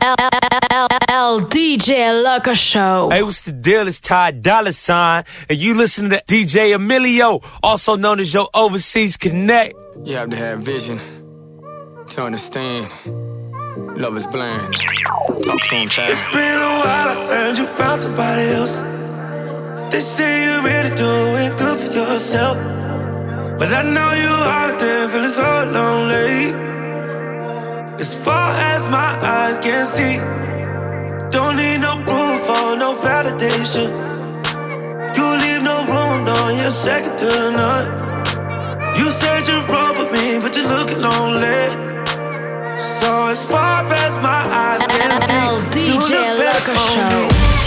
DJ Loco Show. Hey, what's the deal? It's Ty Dolla $ign, and you listen to DJ Emilio, also known as your Overseas Connect. You have to have vision to understand. Love is blind. Talk to him, Ty. It's been a while, I heard you found somebody else. They say you're really doing good for yourself, but I know you out there feeling so lonely. As far as my eyes can see, don't need no proof or no validation. You leave no room, no, you're second to none. You said you're wrong for me, but you're looking lonely. So as far as my eyes can see, you look better on me.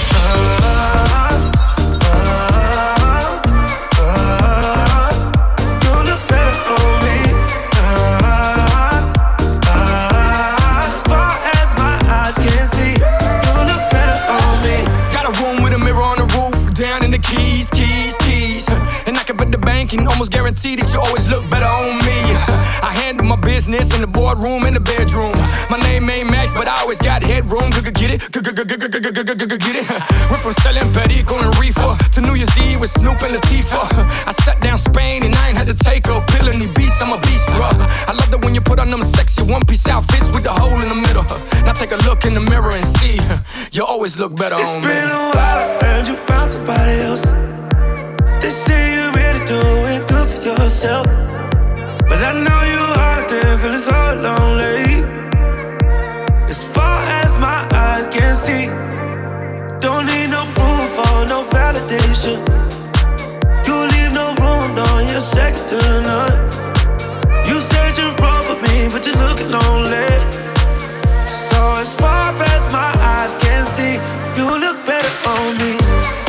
Can almost guarantee that you always look better on me. I handle my business in the boardroom and the bedroom. My name ain't Max, but I always got headroom. Get it? Get it? Went from selling Perico and reefer to New Year's Eve with Snoop and Latifah. I shut down Spain and I ain't had to take a pill in the beast. I'm a beast, bro. I love that when you put on them sexy one-piece outfits with the hole in the middle. Now take a look in the mirror and see you always look better on me. It's been a while, I heard you found somebody else. They say you're really doing good for yourself, but I know you out there feeling so lonely. As far as my eyes can see, don't need no proof or no validation. You leave no room, no, you're second to none. You said you're wrong for me, but you're looking lonely. So as far as my eyes can see, you look better on me.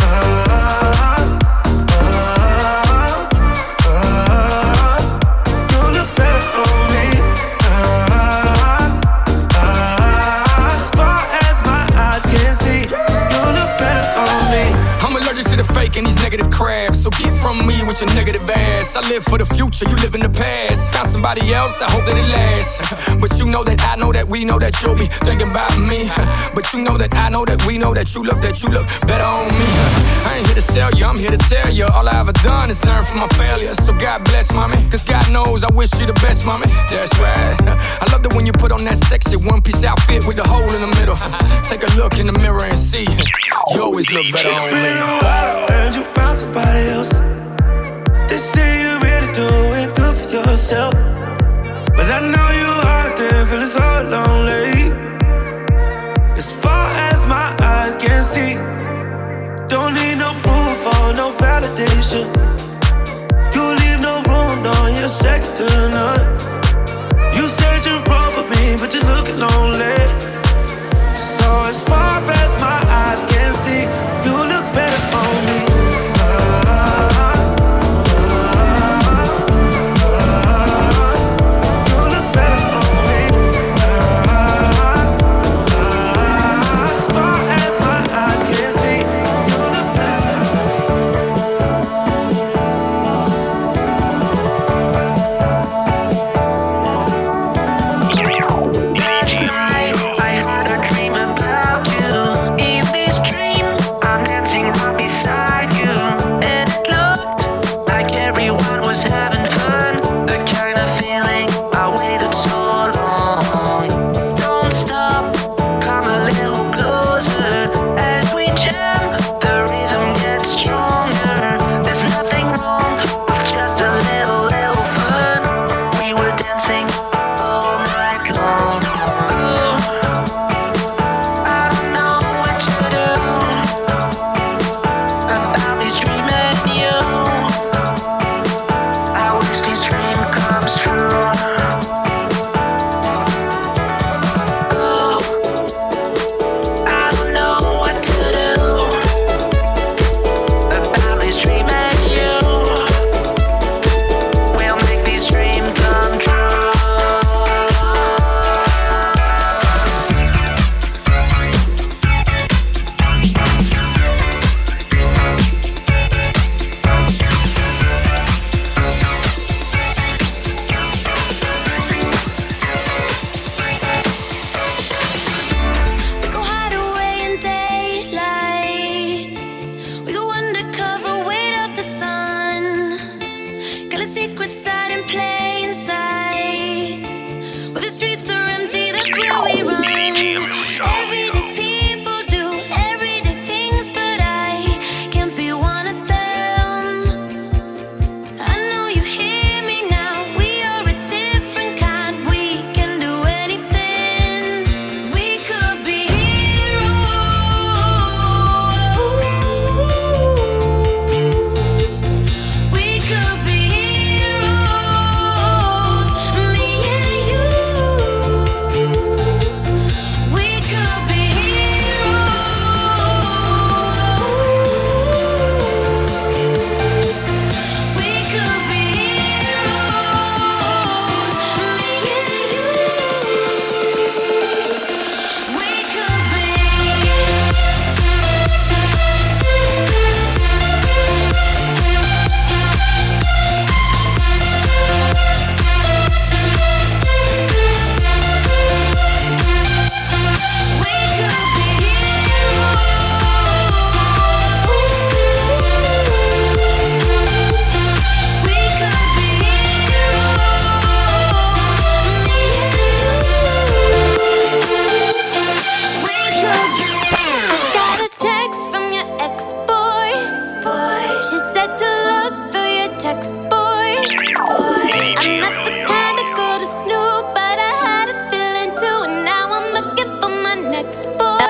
And these negative crabs, so get from me with your negative ass. I live for the future, you live in the past. Found somebody else, I hope that it lasts. But you know that I know that we know that you'll be thinking about me. But you know that I know that we know that you look better on me. I ain't here to sell you, I'm here to tell you. All I ever done is learn from my failures. So God bless, mommy, cause God knows I wish you the best, mommy. That's right. I love that when you put on that sexy one-piece outfit with the hole in the middle. Take a look in the mirror and see you always look better on me. You found somebody else. They say you're really doing good for yourself, but I know you out there feeling so lonely. As far as my eyes can see, don't need no proof or no validation. You leave no room, no, you're second to none. You said you're wrong for me, but you're looking lonely. So as far as my eyes can see, you look better on me.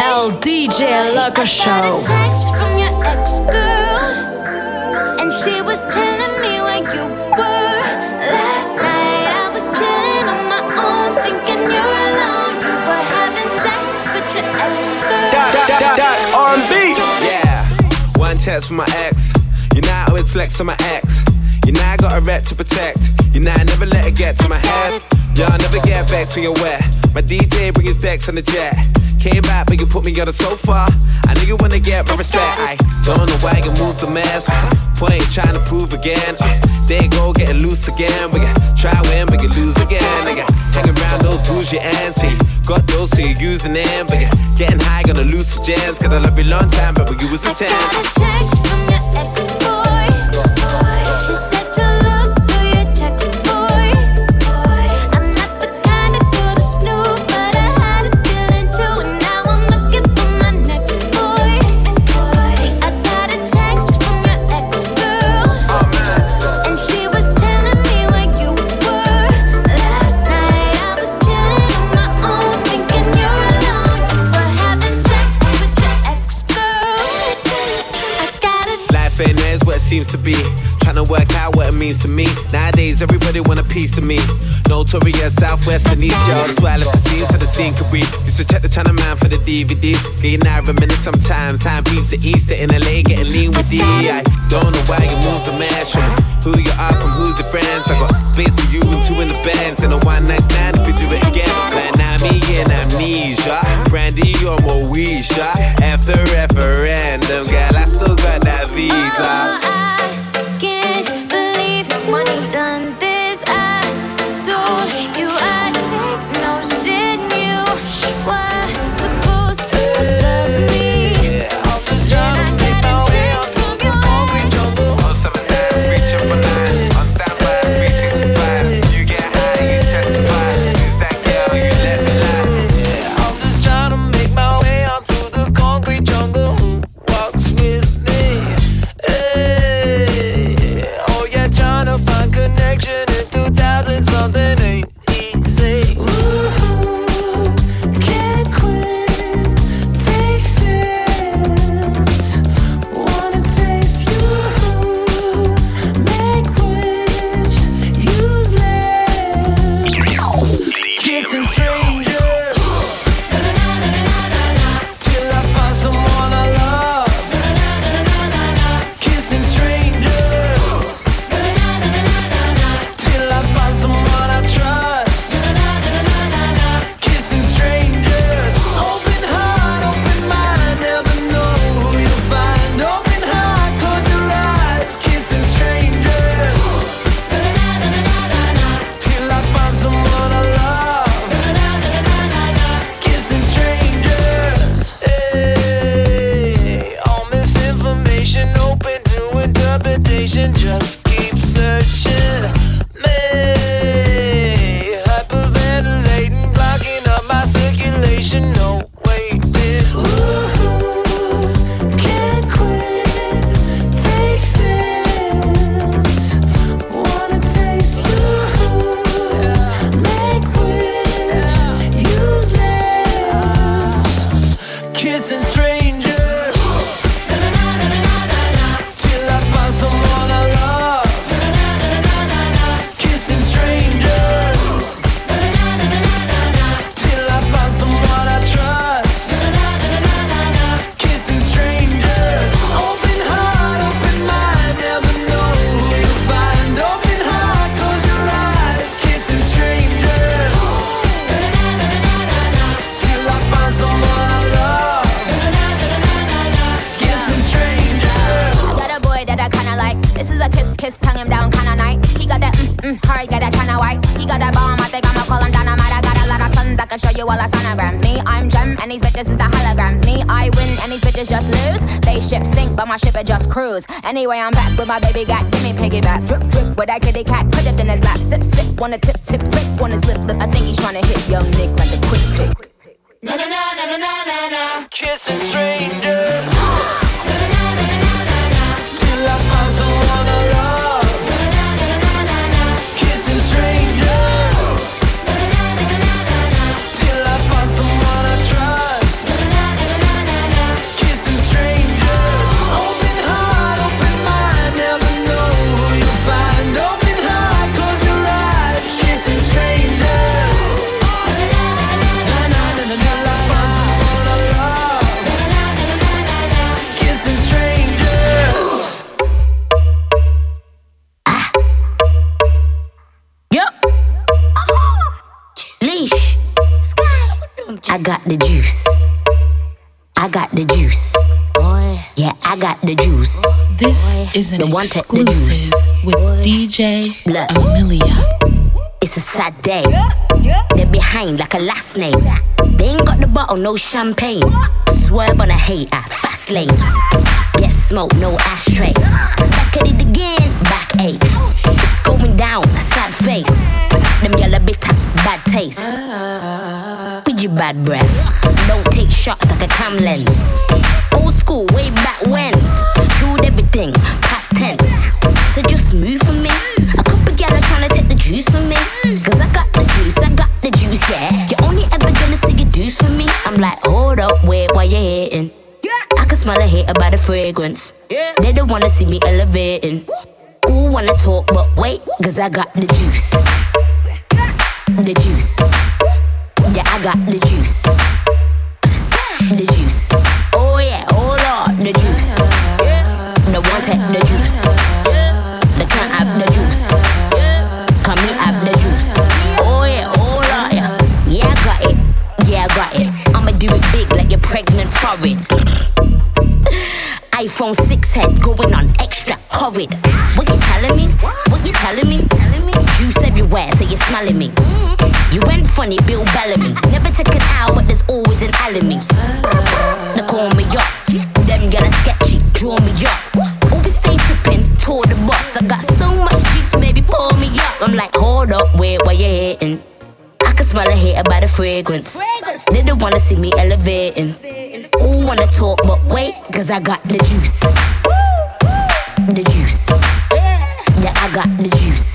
El DJ Loco Show. I got a text from your ex-girl, and she was telling me where you were. Last night I was chilling on my own, thinking you're alone. You were having sex with your ex-girl. R&B. Yeah, one text from my ex. You know I always flex on my ex. You know I got a rep to protect. You know I never let it get to my head. Y'all never get vexed when you're wet. My DJ bring his decks on the jet. Came back but you put me on the sofa. I knew you wanna get my respect. I don't know why you moved a mess. Point trying to prove again. There you go, getting loose again. We got try win, but you lose again. Nigga, hanging around those bougie auntie. Got those so you're using them, but you're getting high on the loose gems. Cause I love you long time, but when you was a 10. I got a text from your ex-boy. She said to look through your text, boy. I'm not the kind of girl to snoop, but I had a feeling too, and now I'm looking for my next boy. I got a text from your ex-girl, and she was telling me where you were. Last night I was chilling on my own, thinking you're alone. You were having sex with your ex-girl. I got a Life ain't as what it seems to be. Trying to work out what it means to me. Nowadays, everybody want a piece of me. Notorious, Southwest and East, y'all. That's why I left the scene so the scene could breathe. Used to check the channel man for the DVD. Getting out of a minute sometimes. Time beats the Easter in LA, getting lean with D. I don't know why you moved to mash. Show me who you are from who's your friends. I got space for you and two in the bands. And a one night stand if you do it again. Like now me and amnesia. Brandy or Moesha. After referendum, girl, I still got that visa. I can't believe money done this. I told you I'd take no shit. You were supposed to love me. Then I got a text from your ex. 079, reaching for 9. On standby, 365. You get high, you testify. Who's that girl you let me lie? I'm just trying to make my way out through the concrete jungle. Who walks with me? Hey, oh yeah, trying to find connection in 2000 something ain't easy. Ooh, can't quit, take sips. Wanna taste you, make wish, use lips. Kissing strangers till I find someone I love. Kissing strangers till I find someone I trust. Kissing strangers, open heart, open mind, never know who you'll find. Open heart, close your eyes. Kissing strangers till I find someone I love. Kissing strangers, hey, all misinformation open to interpretation. Just keep searching. Me hyperventilating, blocking up my circulation. No waiting. Ooh, can't quit, take sips. Wanna taste you, make wish, use lips. Kissing strangers till I find someone I love. Kissing strangers till I find someone I trust. Kissing strangers, open heart, open mind, never know who you'll find. Open heart, close your eyes. Kissing strangers till I find someone I love. Kissing strangers. I got a boy that I kinda like. This is a kiss, tongue him down kinda night. He got that hard, got that China white. He got that bomb, I think I'ma call him dynamite. I got a lot of sons, I can show you all the sonograms. Me, I'm Gem, and these bitches is the holograms. Me, I win, and these bitches just lose. They ship sink, but my ship it just cruise. Anyway, I'm back with my baby got, give me piggyback. Drip, drip, with that kitty cat, put it in his lap. Sip, sip, wanna tip, tip, rip on his lip, lip. I think he's tryna hit young Nick like a quick pick. Na na na na na na na. Kissing strangers till I find someone I love. Kissing strangers till I find someone I trust. I got the juice. I got the juice. Boy. Yeah, I got the juice. This is an exclusive with DJ Amelia. It's a sad day. They're behind like a last name. They ain't got the bottle, no champagne. Swerve on a hater, fast lane. Get smoke, no ashtray. Back at it again, backache. It's going down, a sad face. Them yellow bitter, bad taste. With your bad breath. Don't take shots like a cam lens. Old school, way back when. Food everything, past tense. So just move for me. A couple gyal trying to take the juice from me. Cause I got the juice, yeah. You're only ever gonna see your juice from me. I'm like, hold up, wait, why you hating? I can smell a hater by the fragrance. They don't wanna see me elevating. Ooh, wanna talk, but wait, cause I got the juice. The juice. Yeah, I got the juice. The juice. Oh yeah, oh Lord, the juice. The one take the juice. The can't have the juice. Come me have the juice. Oh yeah, oh Lord, yeah. Yeah, I got it. Yeah, I got it. I'ma do it big like you're pregnant for it. iPhone 6 head going on extra horrid. What you telling me? What you telling me? Juice everywhere, so you're smelling me. You went funny, Bill Bellamy. Never take an hour, but there's always an enemy. They call me up. Them get a sketchy, draw me up. Always stay tripping, toward the boss. I got so much juice, baby, pour me up. I'm like, hold up, wait, why you hating? I can smell a hater by the fragrance. They don't wanna see me elevating. Ooh, wanna talk, but wait, cause I got the juice. The juice. Yeah, I got the juice.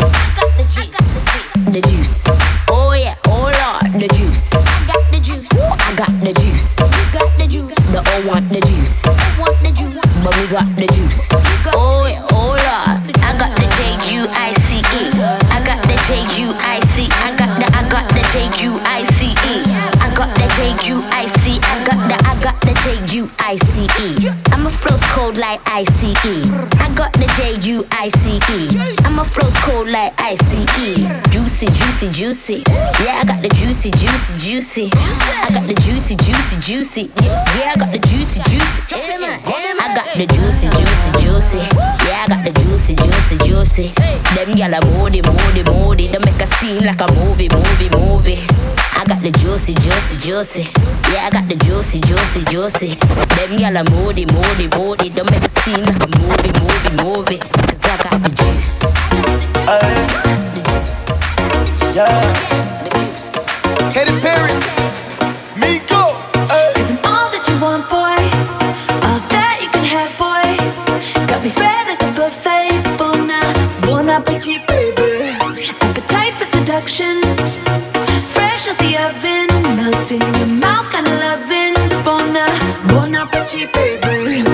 The juice. Oh yeah, oh Lord, the juice. I got the juice. I got the juice. You got the juice. They all want the juice. But we got the juice. Oh yeah, oh Lord. I got the J-U-I-C-E. I got the J-U-I-C. I got the J-U-I-C-E. I got the J-U-I-C. I got the J-U-I-C-E. I'm a flows cold like I-C-E. I got the J-U-I-C-E. I'm a flows cold like I-C-E. Juicy, juicy, juicy. Yeah, I got the juicy, juicy, juicy. I got the juicy, juicy, juicy. Yeah, I got the juicy, juicy. I got the juicy, juicy, juicy. Yeah, I got the juicy, juicy, juicy. Them gyal are moody, moody, moody. They make a scene like a movie, movie, movie. I got the juicy, juicy, juicy. Yeah, I got the juicy, juicy, juicy. Them gyal are moody, moody, moody. They make a scene like a movie, movie, movie. Cause I got the juice. The juice. Yeah. Katy Perry, Miko. Cause I'm all that you want, boy. All that you can have, boy. Got me spread like a buffet. Bon appetit, baby. Appetite for seduction. Fresh out the oven. Melting in your mouth, kinda loving. Bon appetit, baby.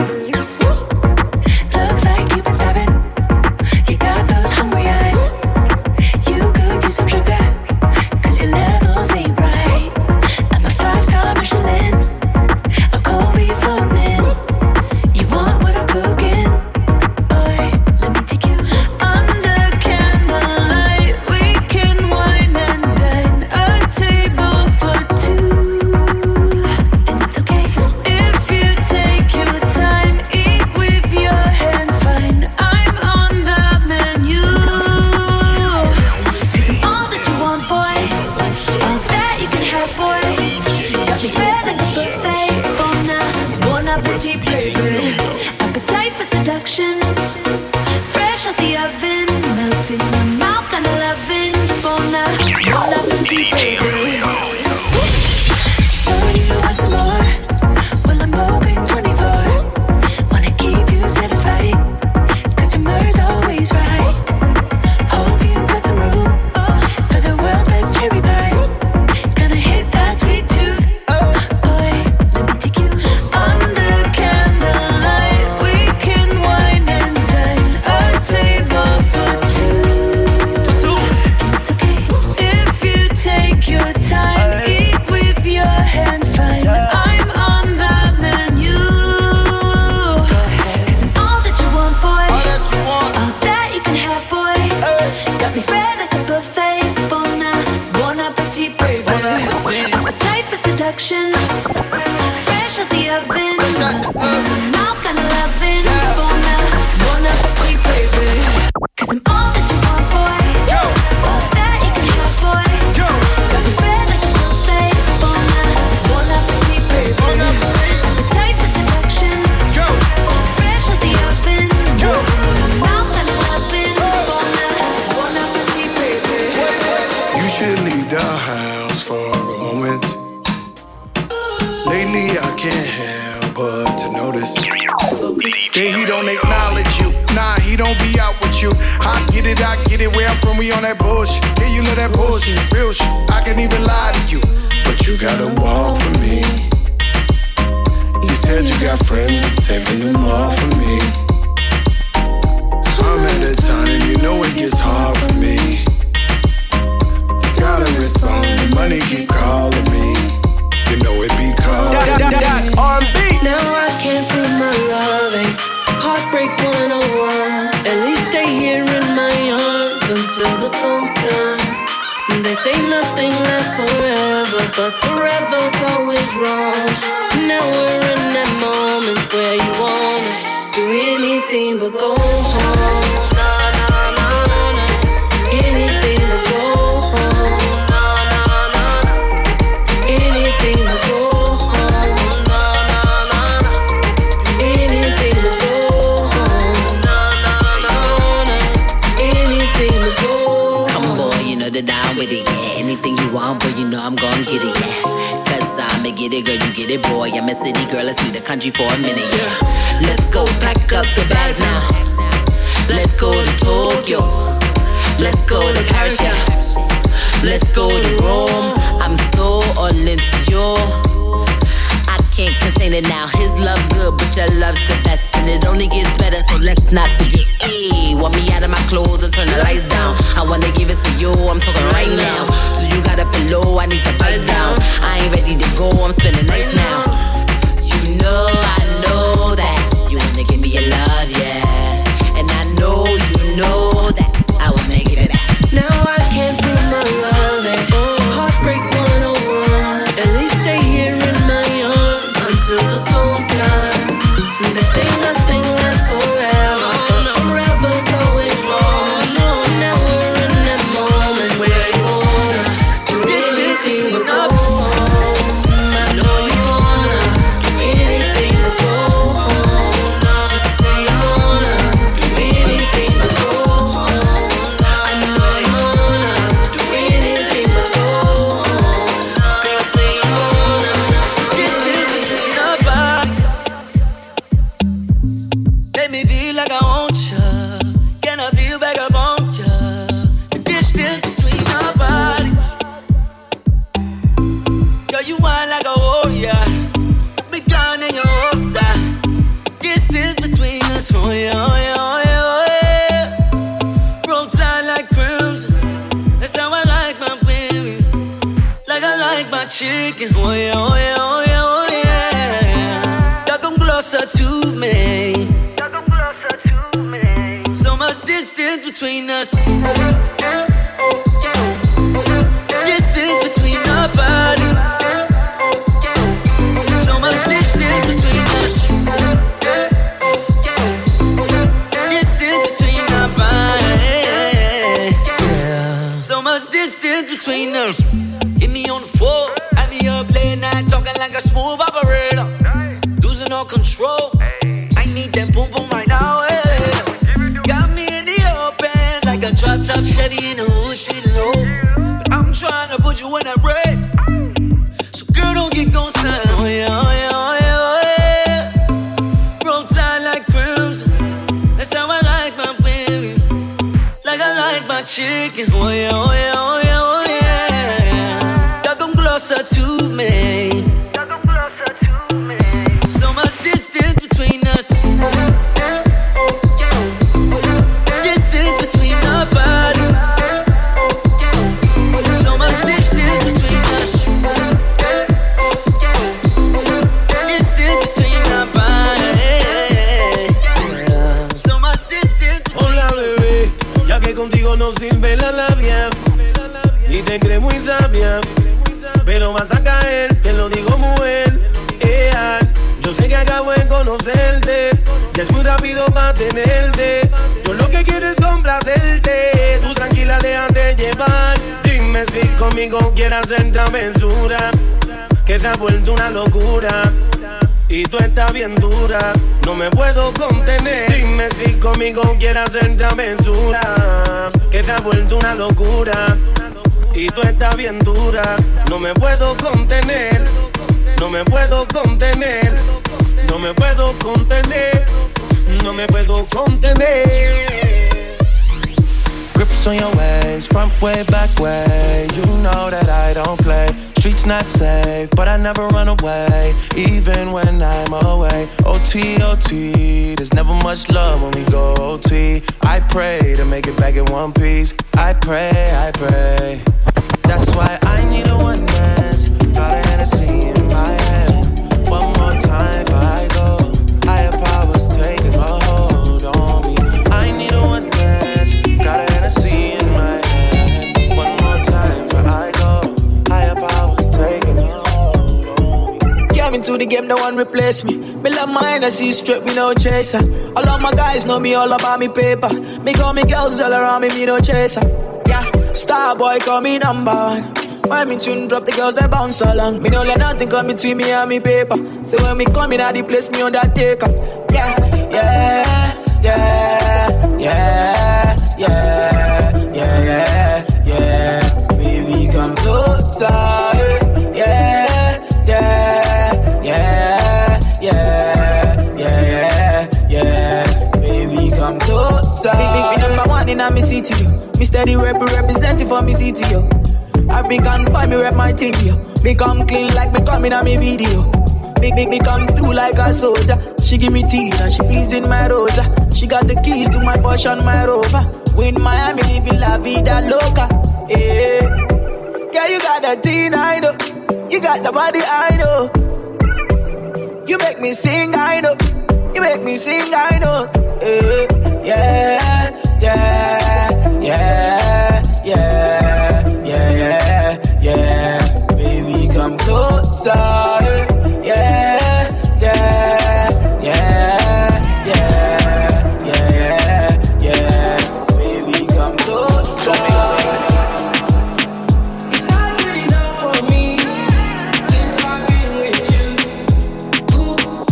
Looks like you've been stabbing. You got those hungry eyes. You could use some sugar. Cause your levels ain't right. I'm a 5-star Michelin. A cold beef floating in. You want what I'm cooking? Boy, let me take you under candlelight. We can wine and dine. A table for two. And it's okay if you take your time. Eat with your hands, fine. I'm on the menu. Cause I'm all that you want, boy. All that you can have, boy. Got me spread like a buffet. Bon appetit, baby. Appetite for seduction. Fresh out the oven. Melting in your mouth, kinda loving. Bon appetit, baby. So you want some more? Well, I'm open 24. Wanna keep you satisfied. Cause your mur's always right. Hope you got some room for the world's best cherry pie. Gonna hit that sweet tooth. Boy, let me take you under candlelight. We can wine and dine. Fresh out the oven. Mouth kinda loving. Bon appetit, baby. 'Cause I'm all that you want, boy. All that you can have, boy. Got me spread like a buffet. Bon appetit, baby. Appetite for seduction. Fresh out the oven. Mouth kinda loving. Bon appetit, baby. You should leave the house for a moment. Lately I can't help but to notice. Yeah, he don't acknowledge you. Nah, he don't be out with you. I get it. Where I'm from, we on that bullshit. Yeah, you love that bullshit, real shit. I can't even lie to you. But you gotta walk for me. You said you got friends, it's taking them all from me. I'm at a time, you know it gets hard for me. Gotta respond, the money keep calling me. You know it be calling R&B. Now I can't feel my loving. Heartbreak 101. At least stay here in my arms until the song's done. They say nothing lasts forever, but forever's always wrong. Now we're in that moment where you wanna do anything but go home. Anything but go home. Anything but go home. Anything but go home. Anything but go home. Come boy, you know that I'm with it, yeah. Anything you want, boy, you know I'm gon' get it, yeah. Cause I'ma get it, girl, you get it, boy. I'm a city girl, let's leave the country for a minute, yeah. Let's go pack up the bags now. Let's go to Tokyo. Let's go to Paris, yeah. Let's go to Rome. I'm so all into you. I can't contain it now. His love good, but your love's the best. And it only gets better, so let's not forget. Ayy, want me out of my clothes and turn the lights down. I wanna give it to you, I'm talking right now. So you got a pillow, I need to bite down. I ain't ready to go, I'm spending nights now. You know, I know that you wanna give me your love, yeah. And I know you know that I wanna give it back. Now I can't feel my loving. Heartbreak 101. At least stay here in my arms until the song's done. They say nothing lasts forever, but forever's always wrong. Now we're in that moment where you wanna do anything but go home. I know you wanna do anything but go home. Just say you wanna do anything but go home. I know you wanna do anything but go home. Girl, say you wanna. Distance between our bodies make me feel like I want ya. Can I feel back up on ya? The distance between our bodies. Girl, you whine like a warrior. Put me down in your holster. Distance between us, oh yeah, oh yeah, oh yeah, oh yeah. Roll tight like crimson. That's how I like my baby. Like I like my chicken, oh yeah, oh yeah, oh yeah, oh yeah. Y'all come closer to me. So much distance between us. Distance between our bodies. So much distance between us. Distance between our bodies. So much distance between us. Hit me on the floor, have me up late night talking like a smooth operator. Losing all control. I need that boom boom right now. Got me in the open like a drop top Chevy in the hood sitting low. But I'm trying to put you in that red. So girl, don't get gon' style. Oh yeah, oh yeah, oh yeah, oh yeah. Roll tight like crimson. That's how I like my baby. Like I like my chicken. Oh yeah, oh yeah, oh yeah, oh yeah. Y'all come closer to me. So much distance between hago en conocerte. Ya es muy rápido para tenerte. Yo lo que quiero es complacerte. Tú tranquila, déjate llevar. Dime si conmigo quieres hacer travesura, que se ha vuelto una locura. Y tú estás bien dura, no me puedo contener. Dime si conmigo quieres hacer travesura, que se ha vuelto una locura. Y tú estás bien dura, no me puedo contener. No me puedo contener. No me puedo contener. No me puedo contener. Grips on your ways, front way, back way. You know that I don't play. Streets not safe, but I never run away, even when I'm away. OT, OT, there's never much love when we go OT. I pray to make it back in one piece. I pray, I pray. That's why I need a one dance. Got a Hennessy in my head. One more time before I go. Higher powers taking a hold on me. I need a one dance. Got a Hennessy in my head. One more time before I go. Higher powers taking a hold on me. Came into the game, no one replace me. Me love my Hennessy straight, me no chaser. All of my guys know me all about me paper. Me call me girls all around me, me no chaser. Yeah, star boy call me number one. When me tune drop, the girls they bounce along. Me no let nothing come between me and me paper. So when me come in at the place, me on that taker. Yeah, yeah, yeah, yeah, yeah, yeah, yeah, yeah. Baby, come closer. Yeah, yeah, yeah, yeah, yeah, yeah, yeah. Baby, come closer. Big number one in my city, yo. Me steady representing for me city, yo. African boy, me rep my thing, yo. Me come clean like me coming on me video. Me come through like a soldier. She give me tea and she pleasing my rosa. She got the keys to my Porsche and my Rover. We in Miami living la vida loca. Yeah, yeah, you got the teen, I know. You got the body, I know. You make me sing, I know. You make me sing, I know. Yeah, yeah, yeah, yeah, yeah, yeah. Baby, come closer. Yeah, yeah, yeah, yeah, yeah, yeah. Baby, come closer. It's not good enough for me since I've been with you. Ooh.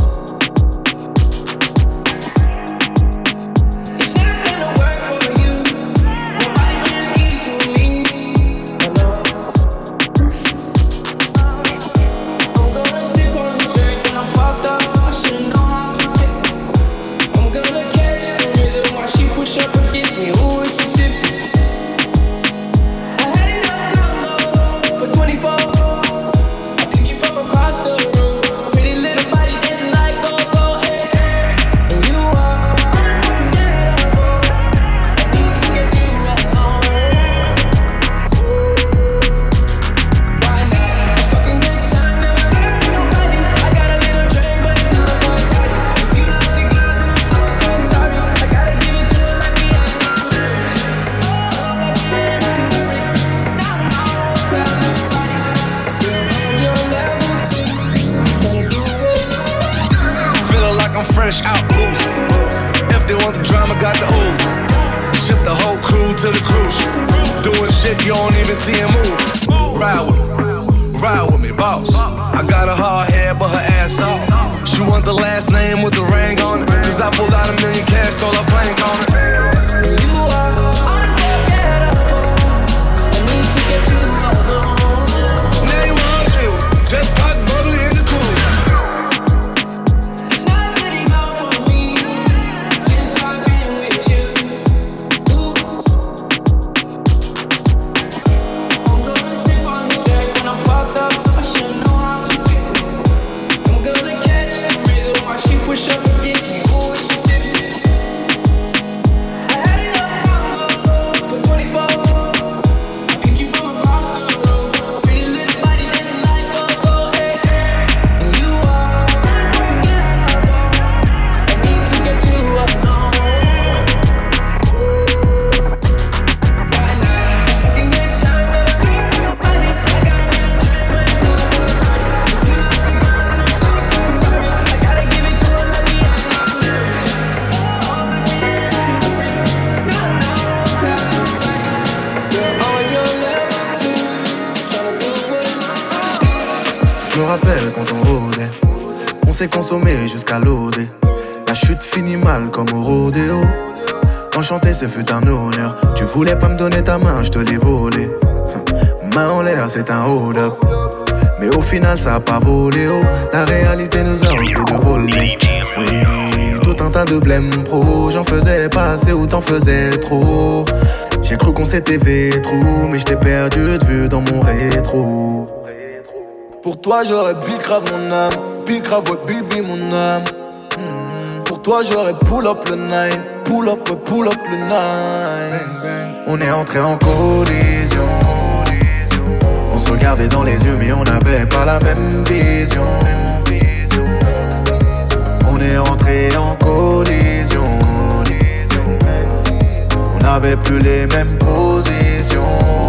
It's not gonna work for you. Nobody can equal me. Oh no. I'm gonna sip on the straight when I'm fucked up. I should've known how to pick it. I'm gonna catch the rhythm while she push up against me. Ooh, is she tipsy? I had enough combo for 24. I picked you from across the room. Pretty little body dancing like go-go, hey. And you are unforgettable. I need to get you alone. Why not? It's fucking good time, never heard from nobody. I got a little drink, but it's not my body. If you love the girl, then I'm so sorry. I gotta give it to her like me and my words. Oh, like me and my words. Now I won't tell nobody. You're on your level too. Tryna do it. Feeling like I'm fresh out boozing. If they want the drama, got the ooze. Ship the whole crew to the cruise. Doing shit you don't even see him move. Ride with me, boss. I got a hard head, but her ass off. She want the last name with the ring on it. Cause I pulled out $1 million cash, stole her plank on it. You are unforgettable. I need to get you alone. Now you want you, just pop bubbly in the cooler. It's not good enough for me since I've been with you. Ooh. I'm gonna sip on the straight when I'm fucked up. I should've known how to pick it. I'm gonna catch the rhythm while she push up against me. Ooh, is she tipsy? I had enough combo for 24. I picked you from across the room. Pretty little body dancing like go-go, hey. And you are unforgettable. I need to get you alone. Why not? It's fucking good time, never heard from nobody. I got a little drink, but it's not my body. If you love the girl, then I'm so sorry. I gotta give it to s'est consommé jusqu'à l'OD. La chute finit mal comme au rodéo. Enchanté, ce fut un honneur. Tu voulais pas me donner ta main, je te l'ai volé. Main en l'air, c'est un hold up. Mais au final, ça a pas volé haut. La réalité nous a offert de voler. Oui, tout un tas de blême pro. J'en faisais pas assez ou t'en faisais trop. J'ai cru qu'on s'était vétro, mais je t'ai perdu de vue dans mon rétro. Pour toi, j'aurais big grave mon âme. Big grave, ouais, baby, mon âme. Pour toi, j'aurais pull up le 9. Pull up le 9. On est entré en collision. On se regardait dans les yeux mais on n'avait pas la même vision. On est rentré en collision. On n'avait plus les mêmes positions.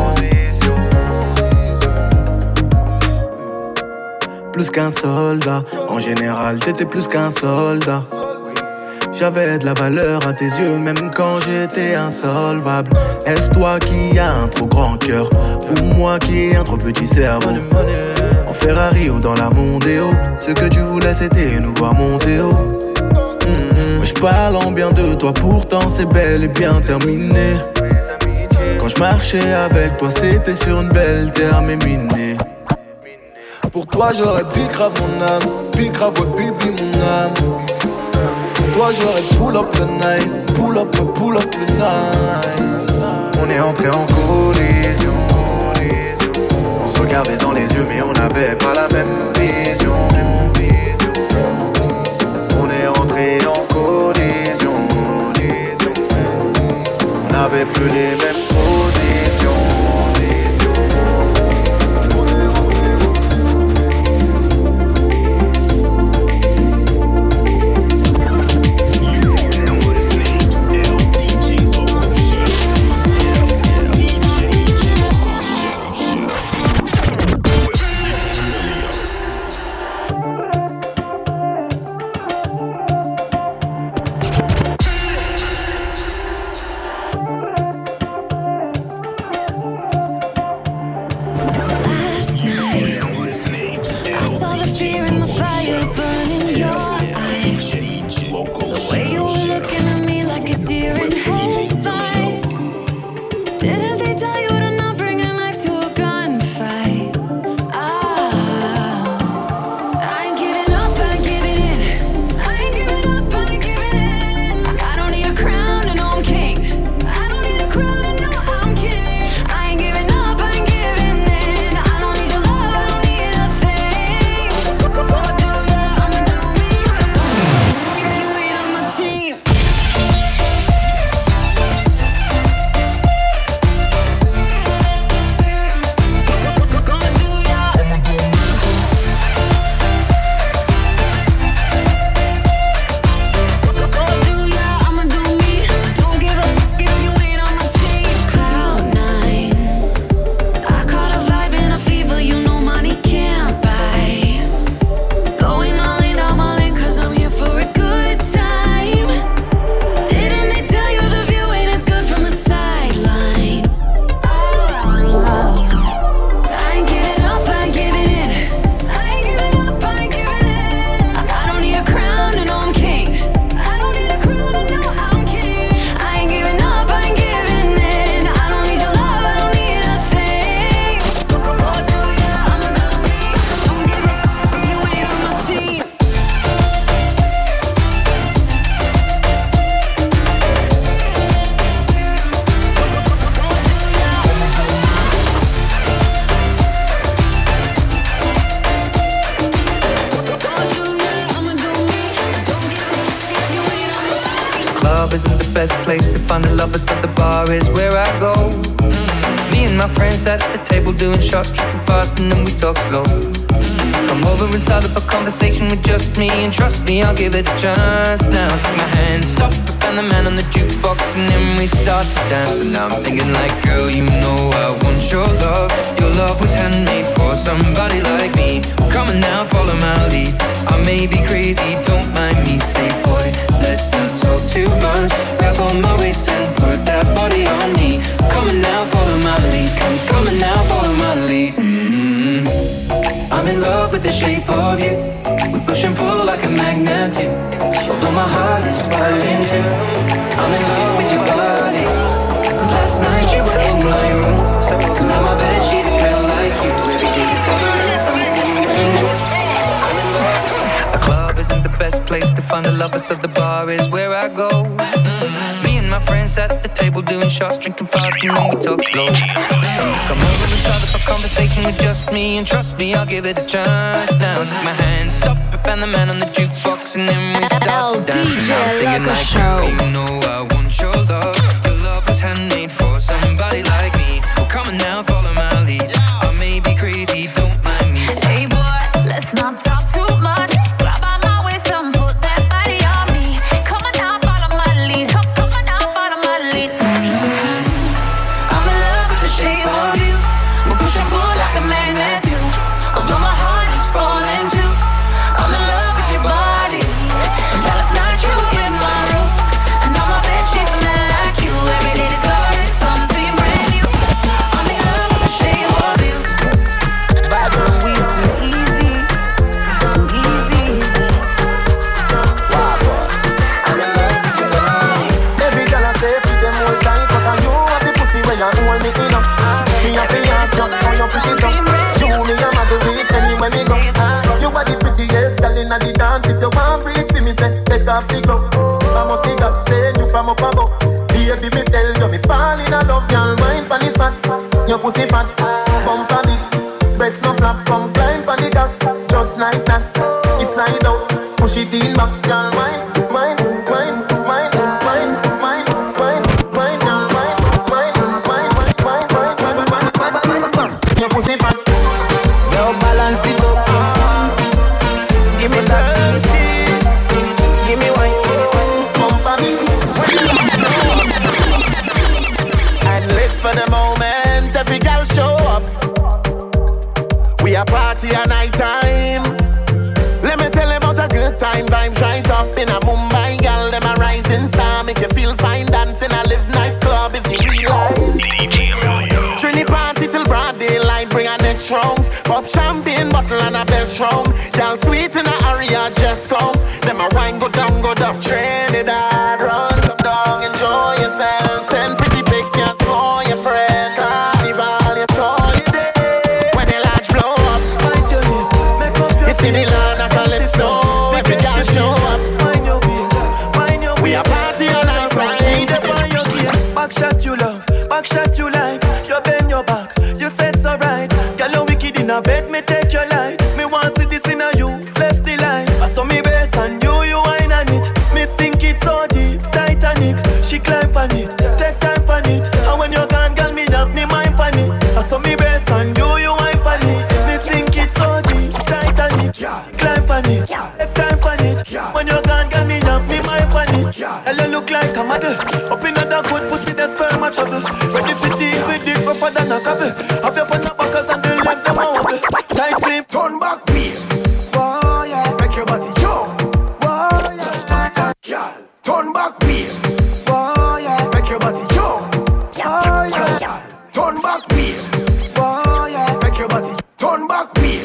Plus qu'un soldat, en général t'étais plus qu'un soldat. J'avais de la valeur à tes yeux, même quand j'étais insolvable. Est-ce toi qui as un trop grand cœur, ou moi qui ai un trop petit cerveau? En Ferrari ou dans la Mondeo, ce que tu voulais c'était nous voir monter haut. Mais je parle en bien de toi, pourtant c'est bel et bien terminé. Quand je marchais avec toi, c'était sur une belle terre méminée. Pour toi j'aurais big grave mon âme, big grave ouais baby mon âme. Pour toi j'aurais pull up le 9, pull up le 9. On est entré en collision. On se regardait dans les yeux mais on n'avait pas la même vision. On est rentré en collision. On n'avait plus les mêmes positions. best place to find the lovers at the bar is where I go. Me and my friends at the table doing shots, tripping fast and then we talk slow. Come over and start up a conversation with just me, and trust me, I'll give it a chance. Now take my hand, stop, and the man on the jukebox, and then we start to dance. And now I'm singing like, girl, you know I want your love. Your love was handmade for somebody like me. Come on now, follow my lead. I may be crazy, don't mind me. Say, boy, let's not talk too much. Grab on my waist and put that body on me. Come on now, follow my lead. Come on now, follow my lead. I'm in love with the shape of you. We push and pull like magnet too. Although my heart is falling too, I'm in love with your body. Last night you were in my room, now my bed sheets smell like you. Every day discovering something new. The club isn't the best place to find the lovers, so the bar is where I go. Me and my friends at the table doing shots, drinking fast, and then we talk slow. Come over and start up a conversation with just me, and trust me, I'll give it a chance. Now take my hand, stop it, and the man on the jukebox, and then we start to dance. And I'm singing like, girl, you know I want your love. Your love was handmade for somebody like me. Well, come on now, follow my lead. I may be crazy, don't mind me. Hey boy, let's not talk too much. Grab on my waist and put that body on me. Come on now, follow my lead. Come on now, follow my lead. I'm in love with the shape of you. We push and pull like a magnet do. Although my heart is falling too, I'm in love with your body. Last night you were in my room, and now my bed sheets smell like you. Every day discovering something brand new. I'm in love with the shape of you. Vibes and weeds too easy, too easy. Wow, boss. I'm in love with your body. Every girl I say fit them all tight, but I you have the pussy when you hold me in up. Me a fi ask you how you pretty so. You me a Marguerite anywhere me go. You are the prettiest girl inna the dance. If you want breathe for me, say take off the glove. I must see God send you from up above. Baby, me tell you me fall in love. Girl, mind pon this fat, your pussy fat, bump a bit, breast no flap, come climb pon the cock, just like that. It's slide out, push it in back, girl, mind, mind, mind, mind, mind, mind, mind, mind, girl, mind, mind, mind, mind, mind, mind, mind, your pussy fat. Girl, balance it up. Give me that, give me wine, bump a bit. And live for the moment, every girl show up. We a party at night time. Let me tell you about a good time. Vibes right up in a Mumbai, girl, them a rising star. Make you feel fine dancing. A live nightclub is the real life. Trini party till broad daylight. Bring our next rounds. Pop champagne bottle and a best round. Girl sweet in a area just come. Them a wine go down, Trinidad. Run, come down, enjoy yourself. Send pretty pictures for your friend. Carnival, enjoy your day. When the lights blow up, it's in the land of Calypso. Every girl show up. We a party all night, right? Back shot you love, back shot you like. You bend your back, you said so right. Girl, you wicked in a bed, me take your life. Me want see this in a you, left the line. I saw me best and you wine on it. Me sink it so deep, Titanic. She climb on it, take time on it. And when you're gone, girl, me have me mind on it. I saw me best and you wine on it. Me sink it so deep, Titanic. Climb on it, take time on it. When you're gone, girl, me have me mind on it. Girl, you look like a model. Up in that good pussy, the sperm a travel. Ready for deep with dick, rougher than a gravel. Have your pan up backers and the left them a wobble. Tight clip, turn back wheel. Oh yeah, make your body jump. Oh yeah, girl, turn back wheel. Oh yeah, make your body jump. Oh yeah, turn back wheel. Oh yeah, make your body turn back wheel.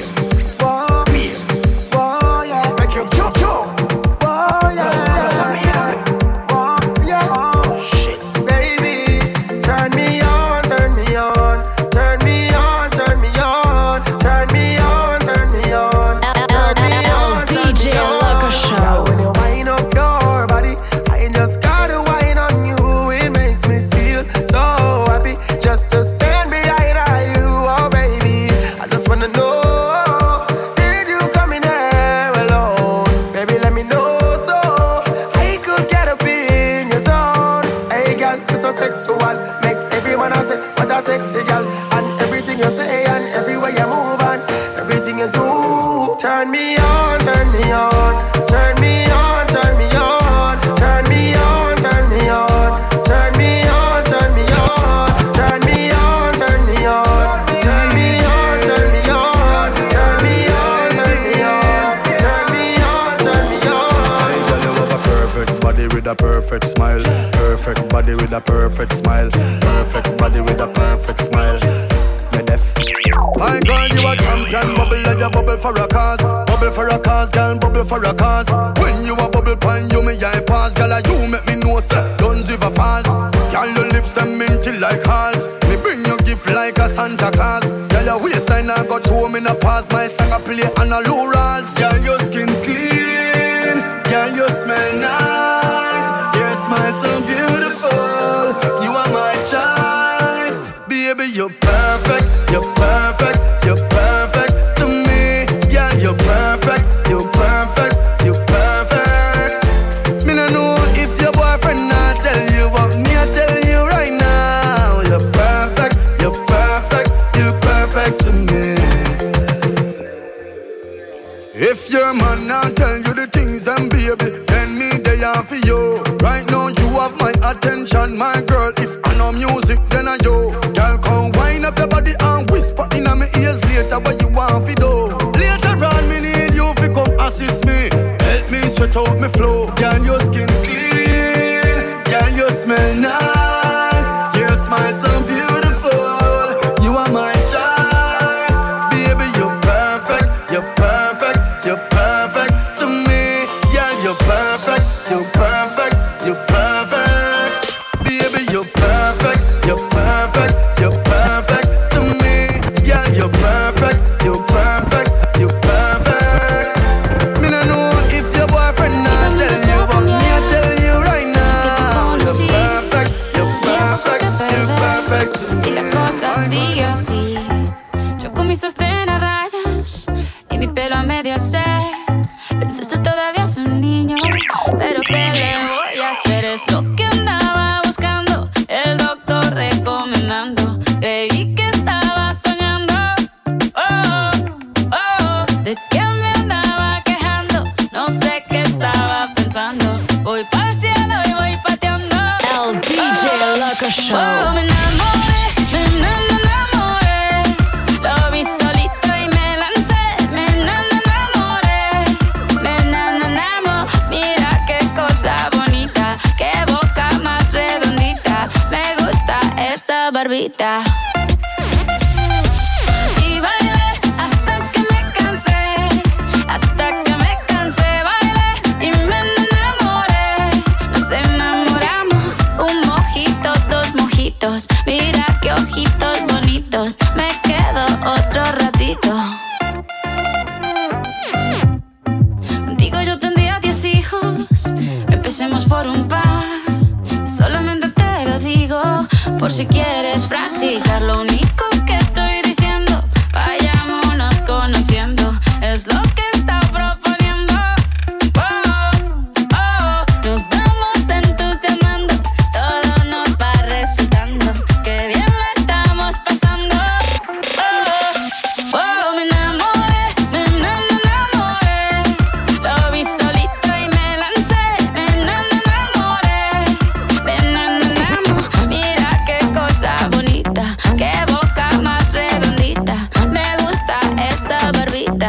Oh wheel. Oh yeah, make your jump jump. Oh yeah, oh yeah, shit, baby, turn me on, turn me on, turn me on, turn me on, turn me on, turn me on, turn me on, DJ Loco Show. when you wind up your body, I just gotta wine on you. It makes me feel so happy just to stand behind you, oh baby. I just wanna know, did you come in here alone? Baby, let me know so I could get up in your zone. Hey girl, you're so sexual, make everyone say what a sexy girl. And everything you say and everywhere you move and everything you do, turn me on, turn me on, turn me on, turn me on, turn me on, turn me on, turn me on, turn me on, turn me on, turn me on, turn me on, turn me on, turn me on, turn me on, turn me on, turn me on. Hey girl, you have a perfect body with a perfect smile. Perfect body with a perfect smile. Perfect body with a perfect smile. me deaf. My girl, you a champion, bubble like you bubble for a cause. Bubble for a cause, girl, bubble for a cause. When you a bubble pine, you me eye pass. Girl, you make me know, sir, guns river falls. Girl, your lips them minty like halls. Me bring you gift like a Santa Claus. Girl, your waistline I got show me no pass. My song I play on a low rolls. Girl, your skin clean. Girl, you smell nice. Your smile so beautiful. You are my choice. Baby, you're perfect. You're perfect. You're perfect to me. Girl, you're perfect. You're perfect. You're perfect. Me no know if your boyfriend not tell you, but me I tell you right now. You're perfect. You're perfect. You're perfect to me. If your man not tell you the things, then baby, then me they are for you. Right now you have my attention, my girl. If I know music, then I yo. Girl, come wind up your body and whisper in my ears later what you want for do. Later on, me need you to come assist me. Help me sweat out me flow. Girl, your skin clean. Girl, you smell nice. Your smile so beautiful. You are my choice. Baby, you're perfect. You're perfect. You're perfect to me. Yeah, you're perfect. You're perfect. You're perfect. Baby, you're perfect. You're perfect. You're perfect to me. Yeah, you're perfect. You're perfect. You're perfect. Me no know if your boyfriend not tell you, but me I tell you right now. You're perfect. You're perfect. You're perfect to me. Y la cosa sigue así. Yo con mis sostén a rayas y mi pelo a medio hacer. Pensaste todavía es un niño, pero ¿qué le voy a hacer? Es lo que andaba buscando, el doctor recomendando. Creí que estaba soñando. Oh, oh, ¿de qué me andaba quejando? No sé qué estaba pensando. Voy pa'l cielo y voy pateando. El DJ Loco Show. Oh, me enamoré, me enamoré. Lo vi solito y me lancé. Me enamoré, me enamoré. Mira qué cosa bonita, qué boca más redondita. Me gusta esa barbita. Y bailé hasta que me cansé, hasta que me cansé. Bailé y me enamoré. Nos enamoramos, un mojito, dos mojitos. Mira qué ojitos bonitos. Me quedo otro ratito. Contigo yo tendría 10 hijos. Empecemos por un par. Solamente te lo digo por si quieres practicar. Lo único que estoy diciendo, vayámonos conociendo. Es lo que está proponiendo. Oh, oh, nos vamos entusiasmando. Todo nos va resultando. Qué bien lo estamos pasando. Oh, oh, me enamoré, me enamoré. Lo vi solito y me lancé. Me enamoré, me enamoré. Mira qué cosa bonita, qué boca más redondita. Me gusta esa barbita.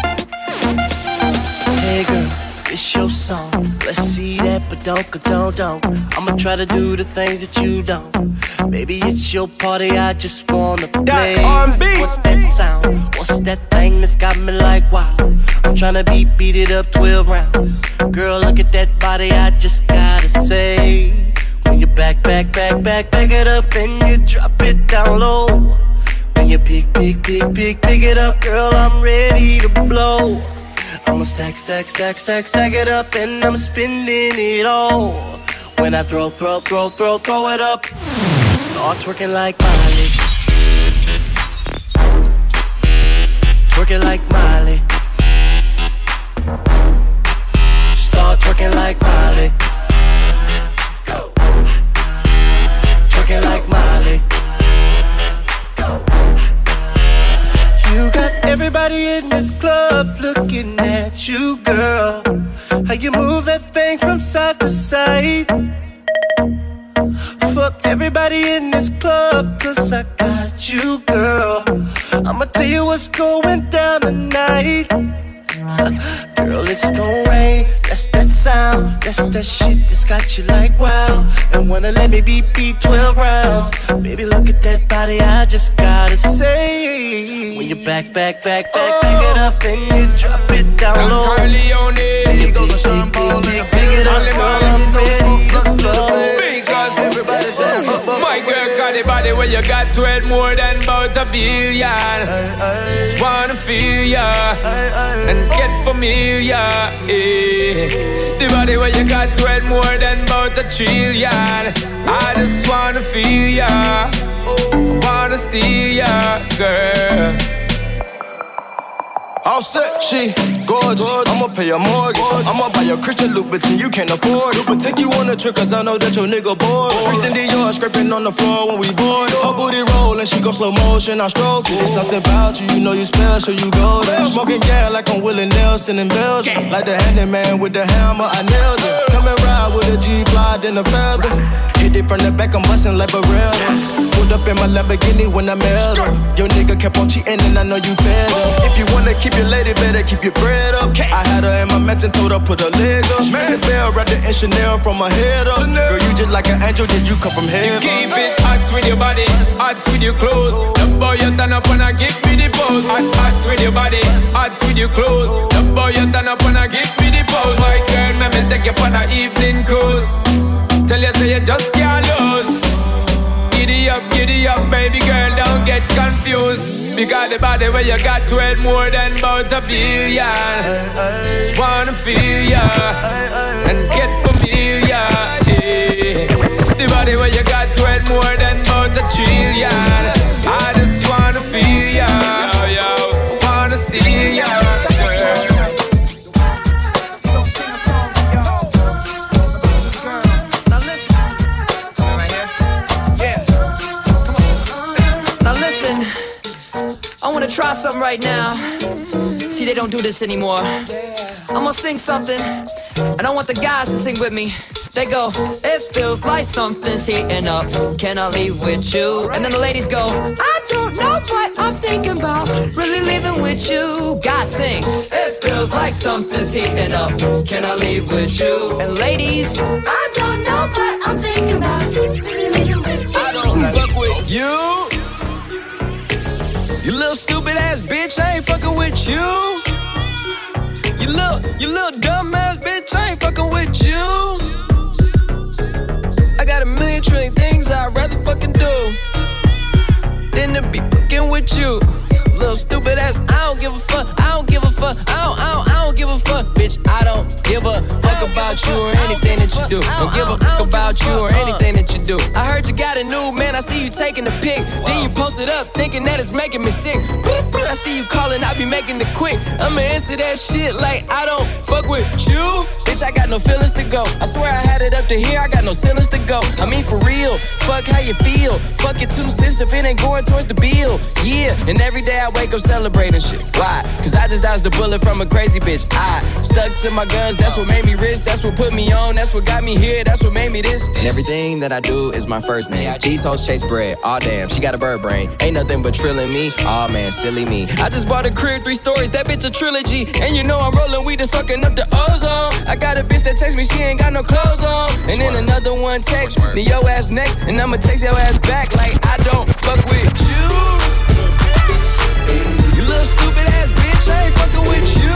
Hey girl, it's your song. Let's see that, but don't. I'ma try to do the things that you don't. Baby, it's your party, I just wanna play. R&B. What's that sound? What's that thing that's got me like wow? I'm tryna beat it up 12 rounds. Girl, look at that body, I just gotta say. When you back it up and you drop it down low. When you pick it up, girl, I'm ready to blow. I'ma stack it up and I'm spending it all. When I throw it up, start twerking like Miley. Twerking like Miley. Start twerking like Miley. Go. Twerking like Miley. Go. You got everybody in this club looking at you, girl. How you move that thing from side to side. Fuck everybody in this club, cause I got you, girl. I'ma tell you what's going down tonight. Girl, it's gon' rain. That's that sound. That's that shit that's got you like wow. And wanna let me beat 12 rounds. Baby, look at that body. I just gotta say, when you back it up and you drop it down low. Here goes a Sean Paul and a pick it up, girl. I'm ready to go. Everybody say, my girl got the body where you got to it more than about a billion. Just wanna feel ya and get familiar. The body where you got to it more than about a trillion. I just wanna feel ya, wanna steal ya, girl. all set, she gorgeous. I'ma pay your mortgage. I'ma buy your Christian Louboutin, you can't afford it. But take you on a trip, cause I know that your nigga bored. Christian Dior scraping on the floor when we bored. Her booty rollin', she go slow motion, I stroke it. It's something about you, you know you special, you go there. Smoking gas like I'm Willie Nelson in Belgium. Like the handyman with the hammer, I nailed it. Come and ride with a G-Fly, then a feather. Hit it from the back, I'm bustin' like Barreras. Pulled up in my Lamborghini when I met her. Your nigga kept on cheating and I know you fed up. If you wanna keep your lady, better keep your bread up. I had her in my mansion, told her put her leg up. Man, the bell wrapped in Chanel from my head up. Girl, you just like an angel, did you come from heaven? You keep it hot with your body, hot with your clothes. The boy you turn up and I give me the pose. Hot with your body, hot with your clothes. The boy you turn up and I give me the pose. My girl, let me take you on an evening cruise. Tell you say you just can't lose. Giddy up, baby girl, don't get confused. Because the body where you got to it more than about a billion. Just wanna feel ya and get familiar. Yeah. The body where you got to it more than about a trillion. I just wanna feel ya, yo, wanna steal ya, girl. I wanna try something right now. See, they don't do this anymore. I'm gonna sing something, and I want the guys to sing with me. They go, it feels like something's heating up. Can I leave with you? And then the ladies go, I don't know what I'm thinking about. Really living with you. Guys sing, it feels like something's heating up. Can I leave with you? And ladies, I don't know what I'm thinking about. Really living with you. I don't fuck with you. You little stupid ass bitch, I ain't fucking with you. You little dumb ass bitch, I ain't fucking with you. I got a million trillion things I'd rather fucking do than to be fucking with you. Little stupid ass, I don't give a fuck, I don't give a fuck, I don't give a fuck, bitch, I don't give a fuck about you or anything that you do. Don't give a fuck about you or anything that you do. I heard you got a new man, I see you taking a pic. Then you post it up, thinking that it's making me sick. I see you calling, I be making it quick. I'ma answer that shit like I don't fuck with you. Bitch, I got no feelings to go. I swear I had it up to here, I got no ceilings to go. I mean for real, fuck how you feel. Fuck your 2 cents if it ain't going towards the bill. Yeah, and every day I wake up celebrating shit. Why? Cause I just dodged the bullet from a crazy bitch. I stuck to my guns, that's what made me rich. That's what put me on, that's what got me here. That's what made me this. And everything that I do is my first name. These hoes chase bread, aw damn, she got a bird brain. Ain't nothing but trilling me, aw man, silly me. I just bought a crib, 3 stories, that bitch a trilogy. And you know I'm rolling weed, that's fucking up the ozone. I got a bitch that texts me, she ain't got no clothes on. And then another one text me, yo ass next. And I'ma text your ass back like I don't fuck with you. You little stupid ass bitch, I ain't fucking with you.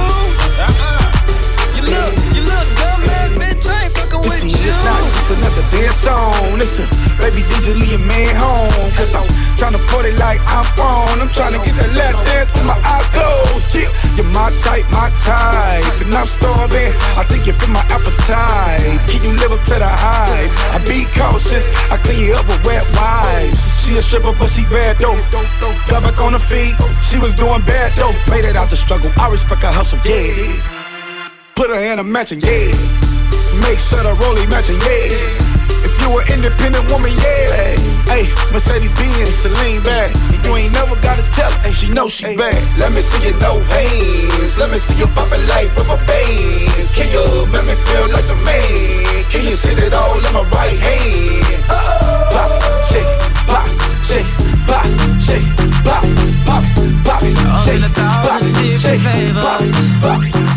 You little dumb ass bitch, I ain't fucking with you. It's not just another dance song. Listen, baby, DJ leave your man home. Cause I'm tryna party like I'm on. I'm tryna get that lap dance with my eyes closed. Yeah, you're my type. And I'm starving, I think you feel my appetite. Can you live up to the hype? I be cautious, I clean you up with wet wipes. She a stripper, but she bad though. Got back on her feet, she was doing bad though. Made it out the struggle, I respect her hustle, yeah. Put her in a mansion, yeah. Make sure the rollie matching, yeah. If you an independent woman, yeah. Hey, Mercedes Benz, Celine bag. You ain't never gotta tell her, and she know she bad. Let me see you no hands. Let me see you poppin' like rubber bands. Can you make me feel like the man? Can you sit it all in my right hand? Pop, shake, pop, shake, pop, shake, pop, pop, pop, shake, pop, shake, pop, pop.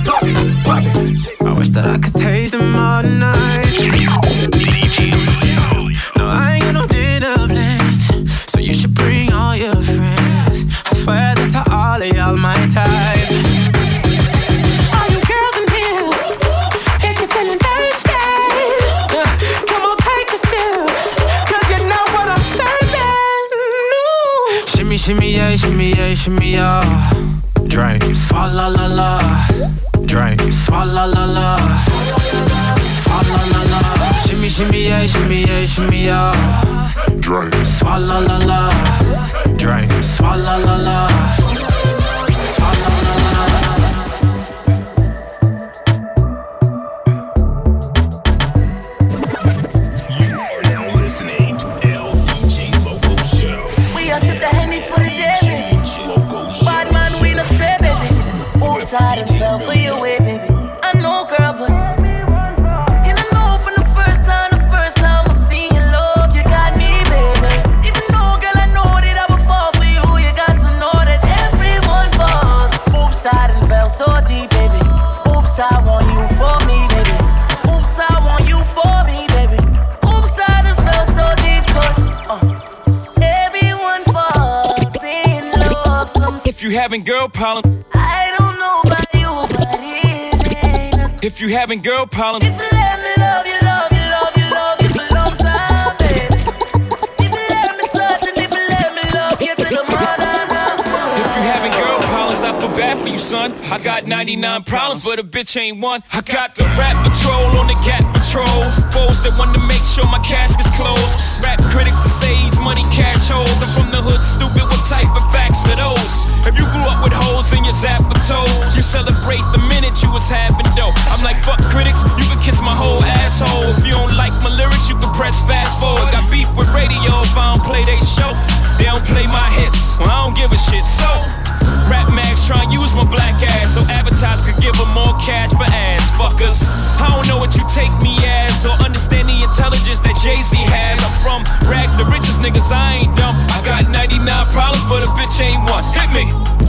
shimmy yeah, shimmy yeah, shimmy yeah. Drink, swalla la la. Drink, swalla la la. Swalla la la. Shimmy shimmy yeah, shimmy yeah, shimmy yeah. Drink, swalla la la. Drink, swalla la la. Swalla la la. You are now listening to LDJ Loco Show. We are sip the Henny for the day, baby. Bad man, we no stray, baby. Oops, I done fell for you, way, baby. I know, girl, but and I know from the first time I seen your love, you got me, baby. Even though, girl, I know that I would fall for you, you got to know that everyone falls. Oops, I done fell so deep, baby. Oops, I want you for me, baby. Oops, I want you for me, baby. Oops, I done fell so deep, cause everyone falls in love sometimes. If you having girl problems, I don't know about you, but it ain't. if you having girl problems, If you let me love you, love you, love you, love you for a long time, baby. If you let me touch and if you let me love you till the morning. if you having girl problems, I feel bad for you, son. I got 99 problems, but a bitch ain't one. I got the rap patrol on the Gat Patrol. Foes that want to make sure my casket's closed. Rap critics to say he's money cash holes. I'm from the hood, stupid, what type of facts are those? If you grew up with hoes in your zapper toes, you celebrate the minute you was having dough. I'm like, fuck critics, you can kiss my whole asshole. If you don't like my lyrics, you can press fast forward. Got beef with radio if I don't play they show. They don't play my hits, well, I don't give a shit. So, rap mags try and use my black ass so advertisers could give them more cash for ads. Fuckers, I don't know what you take me as or understand the intelligence that Jay-Z has. I'm from rags to riches, niggas, I ain't dumb. I got 99 problems, but a bitch ain't one. Hit me.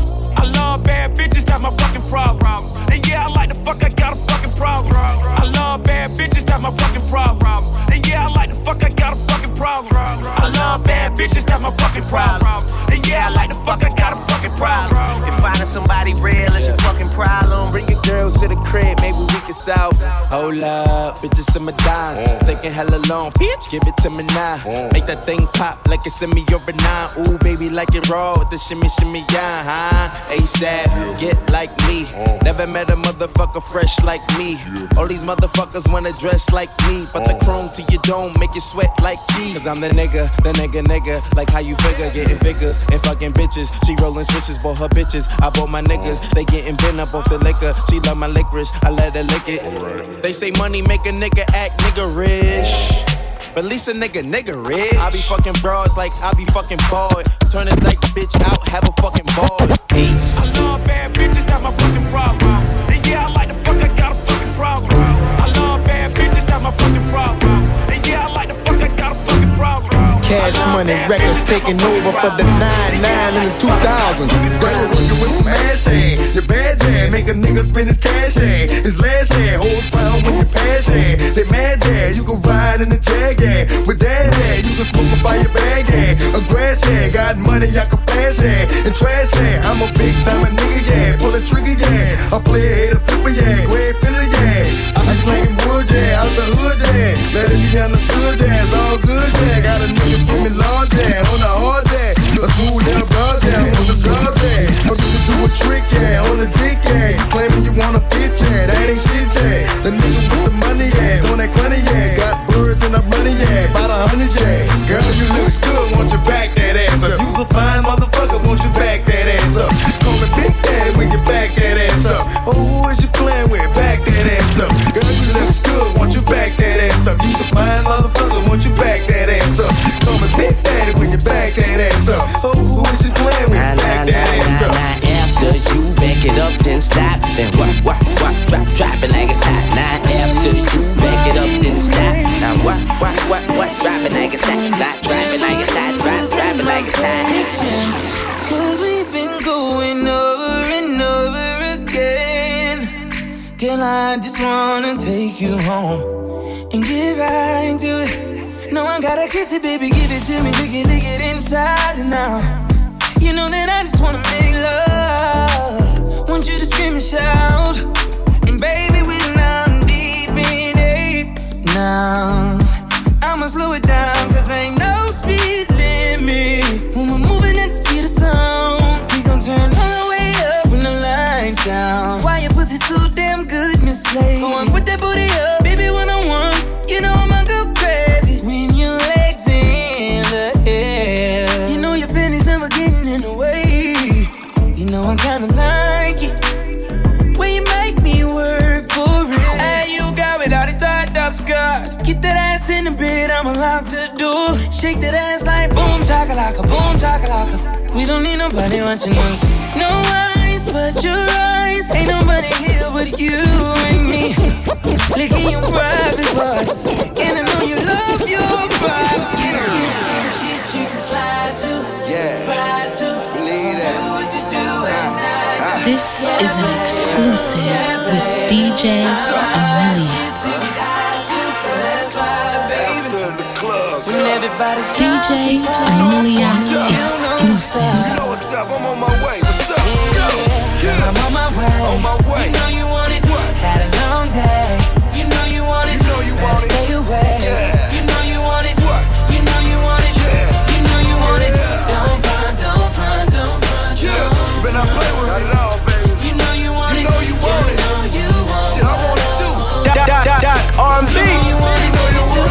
I love bad bitches, that's my fucking problem. And yeah, I like the fuck, I got a fucking problem. I love bad bitches, that's my fucking problem. And yeah, I like the fuck, I got a fucking problem. I love bad bitches, that's my fucking problem. And yeah, I like the fuck, I got a fucking problem. If finding somebody real is your fucking problem, bring your girls to the crib, maybe we can solve. Hold up, bitches in my dime. Taking hella long, bitch, give it to me now. Make that thing pop like it's in me or a 9. Ooh, baby, like it raw with the shimmy, shimmy, yeah, huh? ASAP, get like me. Never met a motherfucker fresh like me. All these motherfuckers wanna dress like me, but the chrome to your dome make you sweat like keys. Cause I'm the nigga, like how you figure, getting figures and fucking bitches. She rolling switches, bought her bitches. I bought my niggas, they getting bent up off the liquor. She love my licorice, I let her lick it. They say money make a nigga act niggerish, but at least a nigga rich. I be fucking broads like I be fucking bored. Turn a dyke bitch out, have a fucking ball. Peace. I love bad bitches, that's my fucking problem. And yeah, I like the fuck, I got a fucking problem. I love bad bitches, that's my fucking problem. And yeah, I like the fuck, I got a fucking problem. Cash Money Records taking over for the 99 in the 2000s. Girl, you're working with some ass, your bad jam, make a nigga spend his cash, his last hand, hoes found when you pass, they mad, you can ride in the Jag, with that, you can smoke a fire bag, a grass, got money, I can flash, and trash, I'm a big time nigga, pull a trigger, I play a hater flipper, go ahead, fill it, I slang wood, out the hood, let it be understood, it's all good, got a nigga screaming large, on the hard, a smooth down broad, on the guard, I'm used to do a trick, on the dick, claiming you wanna fit, that ain't shit, the nigga with the money, on that money, got birds and I'm running, about 100, girl, you look good, want you back that ass up, you's a fine motherfucker, want you back that ass up, call me Big Daddy when you back that ass up, oh, who is you playing with, back that ass up, girl, you look good, want you back that ass up, you's a fine motherfucker, want you back that ass up, call me Big Daddy when you back that ass up, oh, who is you playing with, back that ass up. After you back it up, then stop, then what, drop it like it's hot. Now after you back it up, then stop. Now what, drop it like it's hot. Not drop it like it's hot, drop it like it's hot. Cause we've been going over and over again. Girl, I just wanna take you home and get right into it. No, I gotta kiss it, baby, give it to me, lick it inside and out. You know that I just wanna make love. Want you to scream and shout. And baby, we're now deep in it. Now, I'ma slow it down, cause ain't no speed limit. When we're moving at the speed of sound. booty up, baby, when I want, you know I'ma go crazy. When your legs in the air, you know your pennies never getting in the way. You know I kinda like it when you make me work for it. Hey, you got without a tied up skirt. Get that ass in the bed, I'ma lock the door. Shake that ass like boom chakalaka, boom chakalaka. We don't need nobody watching us. No eyes but your eyes. Ain't nobody here but you and me. Licking your private parts, and I know you love your privacy. Some shit you can slide to, ride to. Believe that. Do what you do at night. This is an exclusive with DJ Amelia. DJ Amelia exclusive. What's up? I'm on my way. What's up? Let's go. Yeah. I'm on my way. On my way. You know you want it. What? Had a long day. You know you want it. You know you want it. Stay away. Yeah. You know you want it. What? You know you want it. Yeah. You know you want it. Don't front. Yeah. You better not play with me. Not at all, baby. You know you want it. You know you want it. Shit, I want it too. Doc R&B. You know you want it.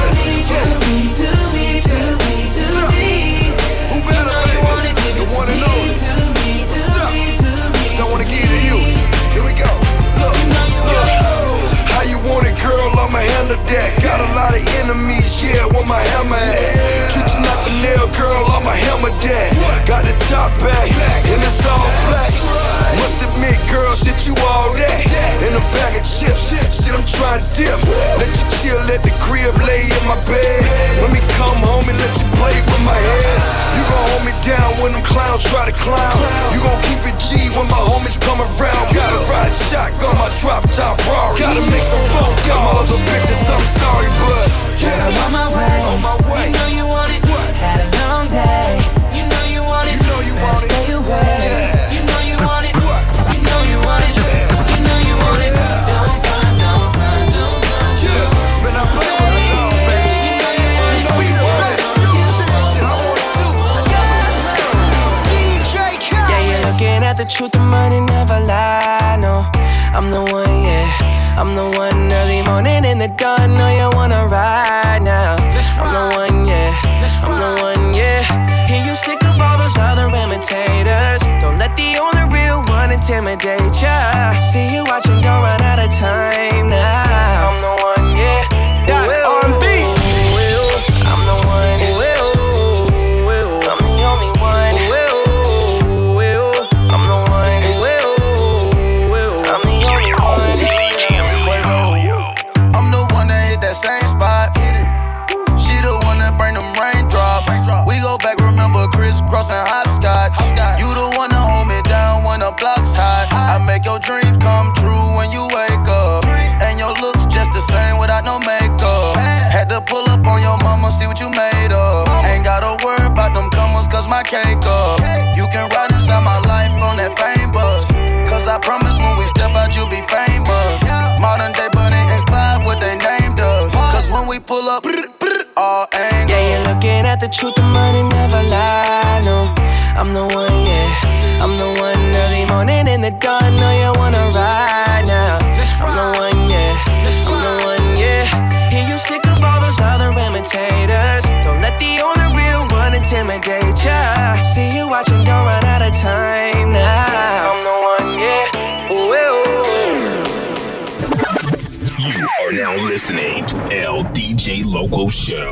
So I wanna give it to you. Here we go. Look, how you want it, girl? I'ma handle that. Got a lot of enemies, yeah, where my hammer at? Treat you like a nail, girl, I'ma hammer that. Got the top back, and it's all black. Must admit, girl, shit, you all that. In a bag of chips, shit, I'm trying to dip. Let you chill at the crib, lay in my bed. Let me come home and let you play with my head. You gon' hold me down when them clowns try to clown. You gon' keep it G when my homies come around. Gotta ride shotgun my drop top Rari. Gotta make some phone calls. My other bitches, I'm sorry, but yeah, I'm on my way. On my way. You know you want it. What? Had a long day. You know you want it. You know you want it. Stay away. Yeah. You know you want it. What? You know you want it. Yeah. You know you want it. Don't front. Yeah. But I play with it all, baby. You know you want it. You know you want it. Shit, I want it too. DJ Khaled. Yeah, you're looking at the truth, the money never lie. No, I'm the one, yeah. I'm the one early morning in the dawn. Know you wanna ride now. I'm the one, yeah. I'm the one, yeah. Hear you sick of all those other imitators. Don't let the only real one intimidate ya. See you watching, don't run out of time now. I'm the one, yeah. Doc R&B. I'm the one. I'm the only one. I'm the one. I'm the only one. I'm the one that hit that same spot. She the one that bring them raindrops. We go back, remember crisscross and hopscotch. You the one that hold me down when the block's hot. I make your dreams come true when you wake up. And your looks just the same without no makeup. Had to pull up on your mama, see what you made of. Ain't gotta worry about them comers, cause my cake up. You can ride inside my life on that fame bus. Cause I promise when we step out, you'll be famous. Modern day Bunny and Clyde, what they named us. Cause when we pull up, all angles. Yeah, you're looking at the truth, the money never lie. No, I'm the one, yeah. I'm the one early morning in the dawn. Know you wanna ride now. I'm the one, yeah. I'm the one, yeah. Hear you sick of all those other imitators. Don't let the only real one intimidate ya. See you watching, don't run out of time now. I'm the one, yeah. You are now listening to LDJ Loco Show.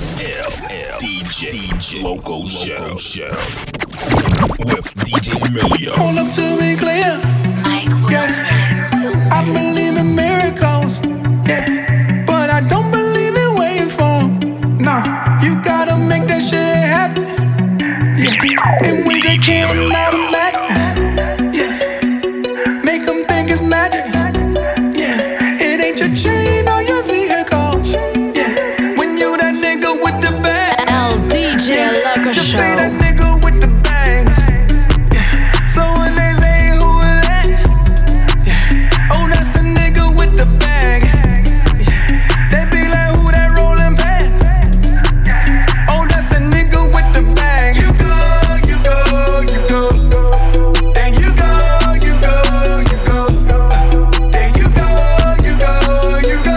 LDJ Loco Show. With DJ Amelia. Hold up to be clear. Yeah. I believe in miracles. Yeah. But I don't believe in waiting for them. Nah. You gotta make that shit happen. Yeah. And we just cannot imagine. Yeah. Make them think it's magic. Yeah. It ain't your chain or your vehicles. Yeah. When you that nigga with the bag. LDJ Loco Show. Show. That nigga with the bag. Yeah. So when they say who is that? Yeah. Oh, that's the nigga with the bag. Yeah. They be like, who that rolling past? Oh, that's the nigga with the bag. You go, you go, you go. Then you go, you go, you go. Then you go, you go, you go.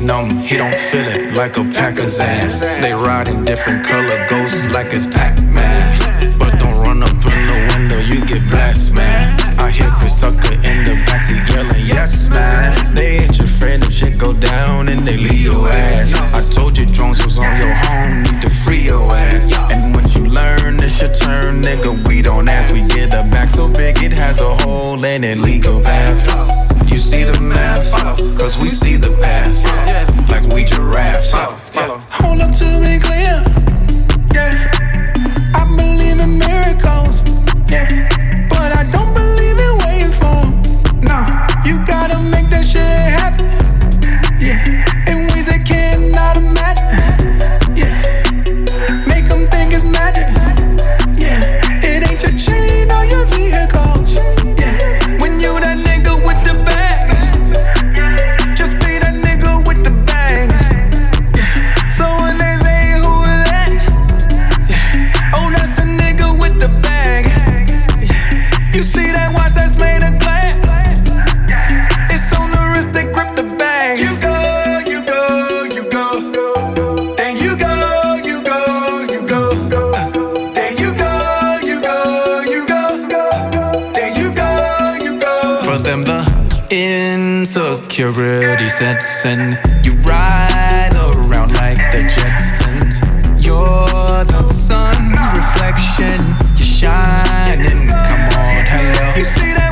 numb, he don't feel it like a Packers ass. They ride in different color ghosts like it's Pac-Man. But don't run up in the window, you get blessed, man. I hear Chris Tucker in the backseat yelling, yes, man. They ain't your friend if shit go down and they leave your ass. I told you drones was on your home, need to free your ass. And once you learn, it's your turn, nigga, we don't ask. We get a back so big it has a hole in it, legal path. You see the math, cause we see the path. Like we giraffes. Hold up to be clear, yeah. I believe in miracles, yeah. But I don't believe in waiting for them. Nah, you gotta make that shit happen, yeah. In ways they cannot imagine, yeah. Make them think it's magic, yeah. It ain't your chain or your vehicles, yeah. When you that nigga with the bag, just be that nigga with the bag, yeah. So when they say who is that, yeah. Oh, that's the nigga with the bag, yeah. You see that watch that's made of glass, it's on the wrist they grip the bag. You go, you go, you go. Then you go, you go, you go. Then you go, you go, you go. Then you go, you go. For them the insecurity sets in. You ride around like the Jetsons. You're the sun's reflection. You're shining, come on, hello. You see that